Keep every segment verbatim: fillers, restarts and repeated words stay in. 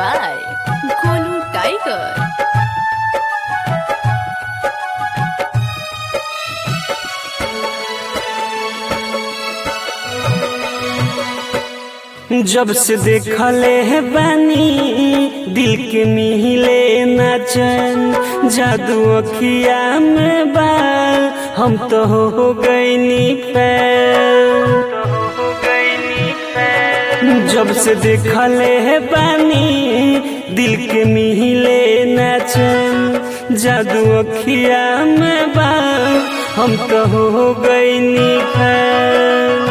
by Golu Tiger. जब से देखले है बानी दिल के मिले ना चैन, जादू अखिया में बा हम तो हो गईनी फैन। जब से देखले है बानी दिल के मिले ना चैन, जादू अखिया में बा हम तो हो गईनी फैन।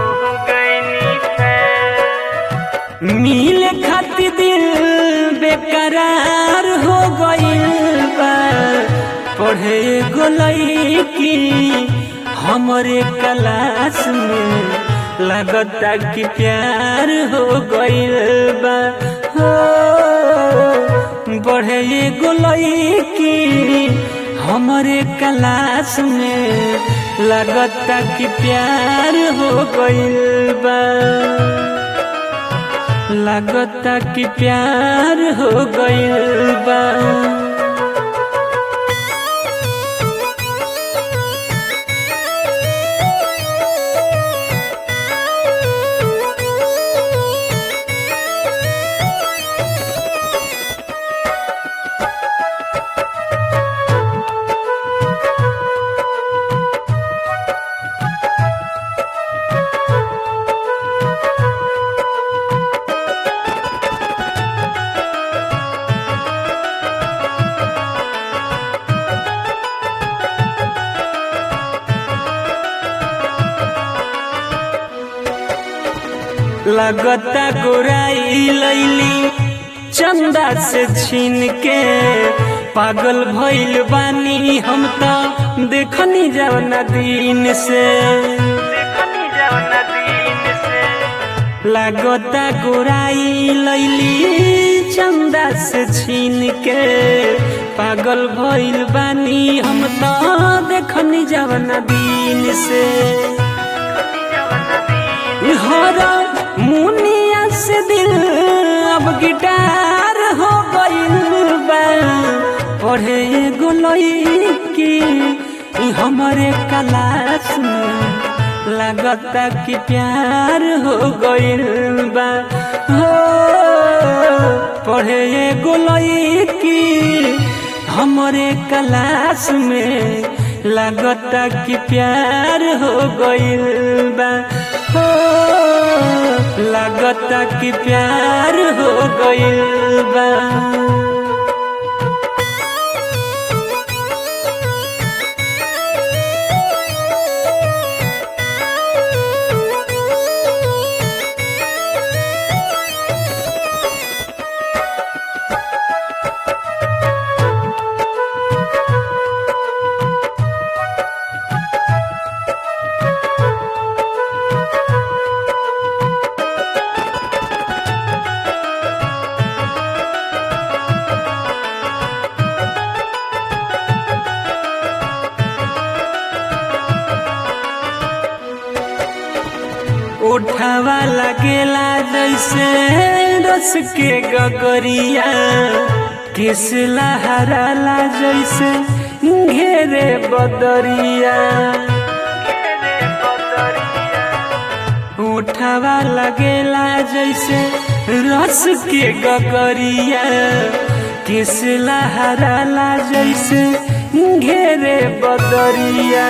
मिले खातिर दिल बेकरार हो गइल बा, पढ़े गोलई की हमरे क्लास में लगता कि प्यार हो गइल बा। हो पढ़े गोलई की हमरे क्लास में लगता कि प्यार हो गइल बा, लगता कि प्यार हो गइल बा। लगता गोराई लैली चंदा से छीन के, पागल भइल बानी हम तो देखनी जवना दिन से। लगता गोराई लैली चंदा से छीन के, पागल भइल बानी हम तो देखनी जवना दिन से। हरा मुनिया से दिल अब गिटार हो गइल बा, पढ़े गोलई की हमरे क्लास में लगता कि प्यार हो गइल बा। हो पढ़े गोलई की हमरे क्लास में लगता कि प्यार हो गइल बा। हो लगता कि प्यार हो गइल बा। उठावा लगेला जैसे रस के गगरिया, किस लहराला जैसे घेरे बदरिया। उठावा लगेला जैसे रस के गगरिया, किस लहराला जैसे घेरे बदरिया।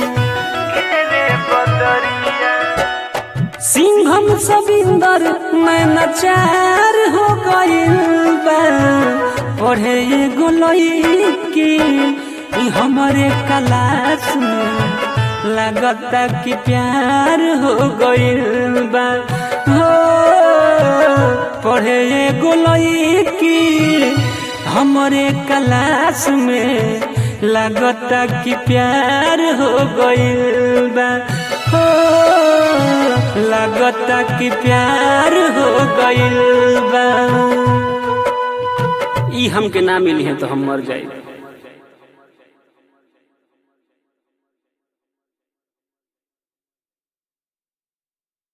सिंघम सबिंदर नैनाचार हो गइल बा, पढ़े गोलई की हमरे क्लास में लगता कि प्यार हो गइल बा। हो पढ़े गोलई की हमरे क्लास में लगता कि प्यार हो गइल बा। हो लगता कि प्यार हो गइल बा। ई हमके ना मिली है तो हम मर जाए।